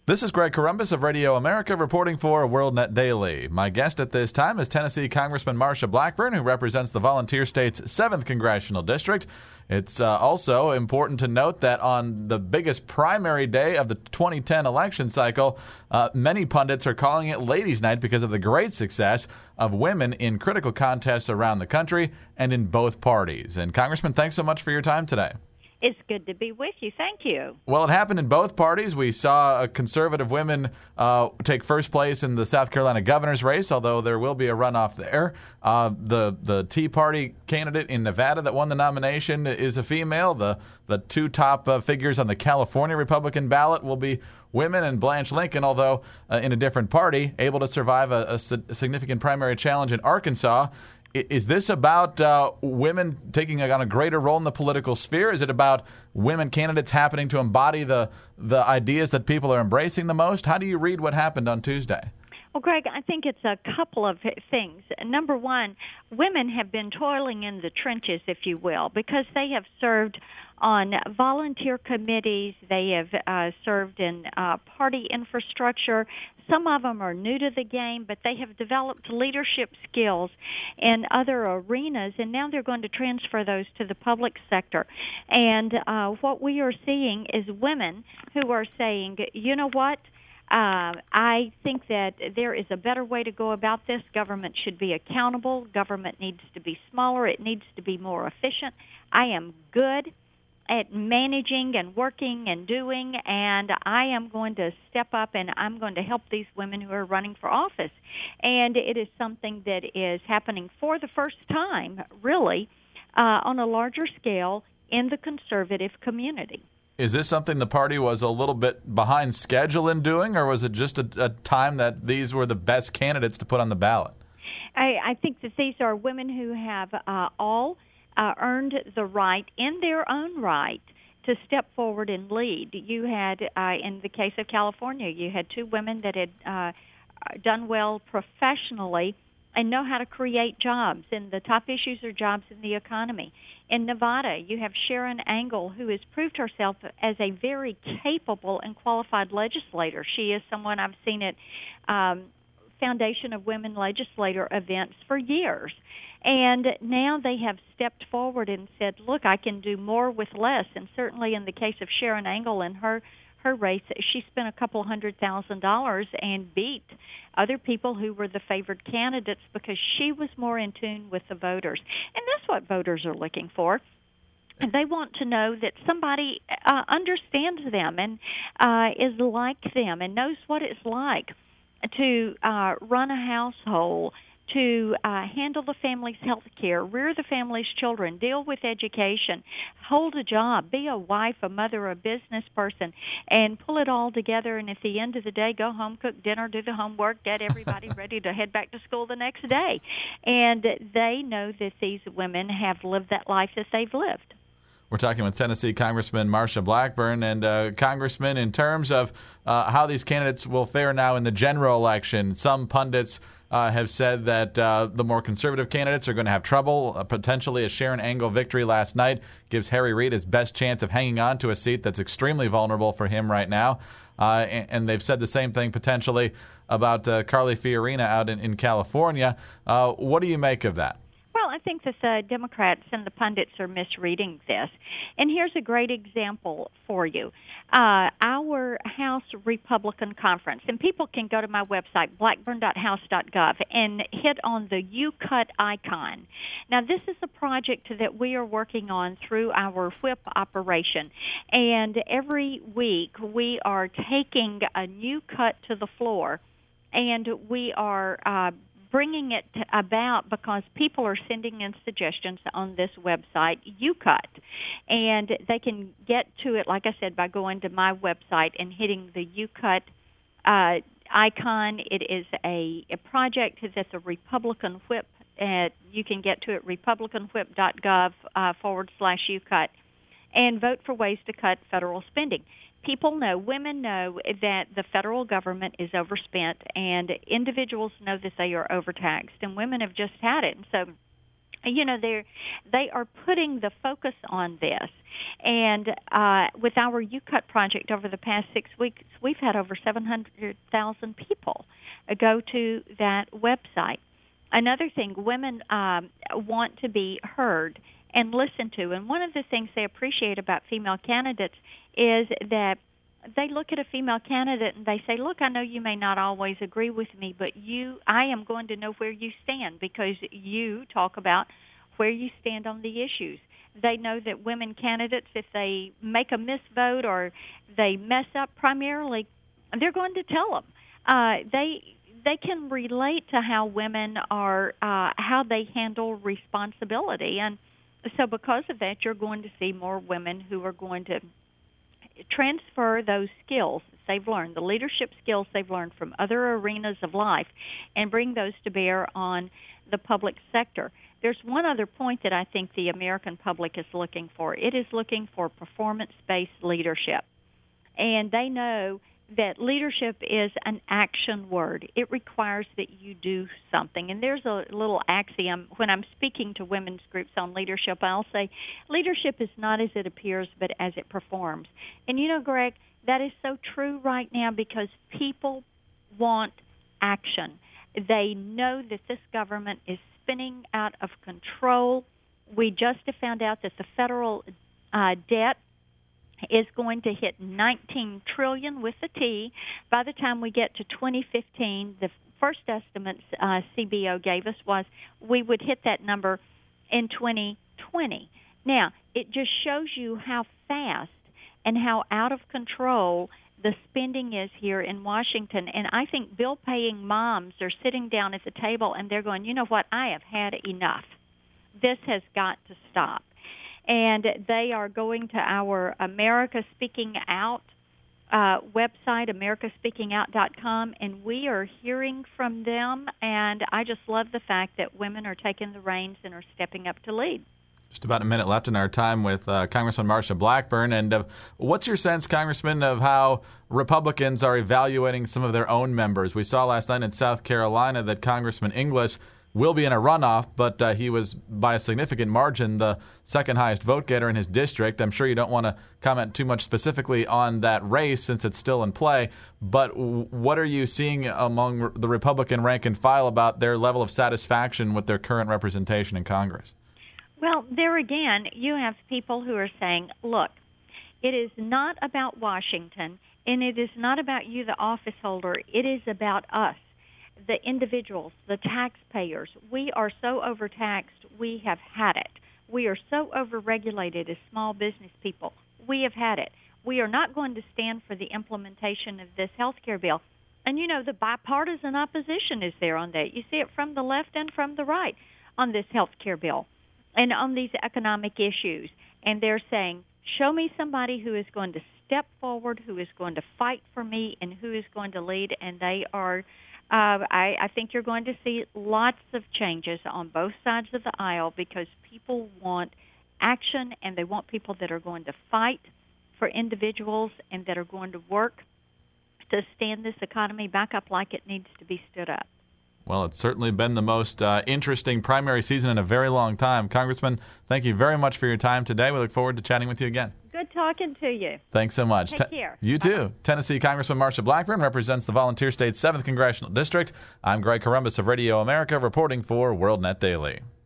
This is Greg Corombos of Radio America reporting for WorldNet Daily. My guest at this time is Tennessee Congressman Marsha Blackburn, who represents the Volunteer State's 7th Congressional District. It's also important to note that on the biggest primary day of the 2010 election cycle, many pundits are calling it Ladies' Night because of the great success of women in critical contests around the country and in both parties. And Congressman, thanks so much for your time today. It's good to be with you. Thank you. Well, it happened in both parties. We saw conservative women take first place in the South Carolina governor's race, although there will be a runoff there. The Tea Party candidate in Nevada that won the nomination is a female. The two top figures on the California Republican ballot will be women, and Blanche Lincoln, although in a different party, able to survive a significant primary challenge in Arkansas. Is this about women taking on a greater role in the political sphere? Is it about women candidates happening to embody the ideas that people are embracing the most? How do you read what happened on Tuesday? Well, Greg, I think it's a couple of things. Number one, women have been toiling in the trenches, if you will, because they have served on volunteer committees. They have served in party infrastructure. Some of them are new to the game, but they have developed leadership skills in other arenas, and now they're going to transfer those to the public sector. And what we are seeing is women who are saying, you know what, I think that there is a better way to go about this. Government should be accountable. Government needs to be smaller. It needs to be more efficient. I am good at managing and working and doing, and I am going to step up and I'm going to help these women who are running for office. And it is something that is happening for the first time, really, on a larger scale in the conservative community. Is this something the party was a little bit behind schedule in doing, or was it just a time that these were the best candidates to put on the ballot? I think that these are women who have all earned the right, in their own right, to step forward and lead. You had, in the case of California, you had two women that had done well professionally and know how to create jobs, and the top issues are jobs in the economy. In Nevada, you have Sharon Angle, who has proved herself as a very capable and qualified legislator. She is someone I've seen at Foundation of Women Legislator events for years. And now they have stepped forward and said, look, I can do more with less. And certainly in the case of Sharon Angle and her race, she spent $200,000 and beat other people who were the favored candidates because she was more in tune with the voters. And that's what voters are looking for. And they want to know that somebody understands them and is like them and knows what it's like to run a household, to handle the family's health care, rear the family's children, deal with education, hold a job, be a wife, a mother, a business person, and pull it all together. And at the end of the day, go home, cook dinner, do the homework, get everybody ready to head back to school the next day. And they know that these women have lived that life that they've lived. We're talking with Tennessee Congressman Marsha Blackburn. And Congressman, in terms of how these candidates will fare now in the general election, some pundits have said that the more conservative candidates are going to have trouble. Potentially a Sharon Angle victory last night gives Harry Reid his best chance of hanging on to a seat that's extremely vulnerable for him right now. And they've said the same thing potentially about Carly Fiorina out in California. What do you make of that? Well, I think that the Democrats and the pundits are misreading this. And here's a great example for you. Our House Republican Conference, and people can go to my website, blackburn.house.gov, and hit on the UCUT icon. Now, this is a project that we are working on through our whip operation. And every week we are taking a new cut to the floor, and we are bringing it about because people are sending in suggestions on this website, UCUT. And they can get to it, like I said, by going to my website and hitting the UCUT icon. It is a project that the Republican Whip, you can get to it, republicanwhip.gov /UCUT, and vote for ways to cut federal spending. People know, women know that the federal government is overspent, and individuals know that they are overtaxed, and women have just had it. And so, you know, they are putting the focus on this. And with our UCut project over the past 6 weeks, we've had over 700,000 people go to that website. Another thing, women want to be heard and listened to. And one of the things they appreciate about female candidates is that they look at a female candidate and they say, look, I know you may not always agree with me, but I am going to know where you stand because you talk about where you stand on the issues. They know that women candidates, if they make a misvote or they mess up primarily, they're going to tell them. They can relate to how women are, how they handle responsibility. And so because of that, you're going to see more women who are going to transfer those skills they've learned, the leadership skills they've learned from other arenas of life, and bring those to bear on the public sector. There's one other point that I think the American public is looking for. It is looking for performance-based leadership. And they know that leadership is an action word. It requires that you do something. And there's a little axiom. When I'm speaking to women's groups on leadership, I'll say, leadership is not as it appears, but as it performs. And you know, Greg, that is so true right now because people want action. They know that this government is spinning out of control. We just found out that the federal debt is going to hit $19 trillion with a T by the time we get to 2015. The first estimates CBO gave us was we would hit that number in 2020. Now, it just shows you how fast and how out of control the spending is here in Washington. And I think bill-paying moms are sitting down at the table and they're going, you know what, I have had enough. This has got to stop. And they are going to our America Speaking Out website, americaspeakingout.com, and we are hearing from them. And I just love the fact that women are taking the reins and are stepping up to lead. Just about a minute left in our time with Congressman Marsha Blackburn. And what's your sense, Congressman, of how Republicans are evaluating some of their own members? We saw last night in South Carolina that Congressman Inglis will be in a runoff, but he was, by a significant margin, the second highest vote getter in his district. I'm sure you don't want to comment too much specifically on that race since it's still in play, but what are you seeing among the Republican rank and file about their level of satisfaction with their current representation in Congress? Well, there again, you have people who are saying, look, it is not about Washington, and it is not about you, the office holder. It is about us, the individuals, the taxpayers. We are so overtaxed, we have had it. We are so overregulated as small business people. We have had it. We are not going to stand for the implementation of this health care bill. And, you know, the bipartisan opposition is there on that. You see it from the left and from the right on this health care bill and on these economic issues. And they're saying, show me somebody who is going to step forward, who is going to fight for me, and who is going to lead. And they are, I think you're going to see lots of changes on both sides of the aisle because people want action and they want people that are going to fight for individuals and that are going to work to stand this economy back up like it needs to be stood up. Well, it's certainly been the most interesting primary season in a very long time. Congressman, thank you very much for your time today. We look forward to chatting with you again. Good talking to you. Thanks so much. Take care. You too. Tennessee Congressman Marsha Blackburn represents the Volunteer State's 7th Congressional District. I'm Greg Corombos of Radio America reporting for WorldNet Daily.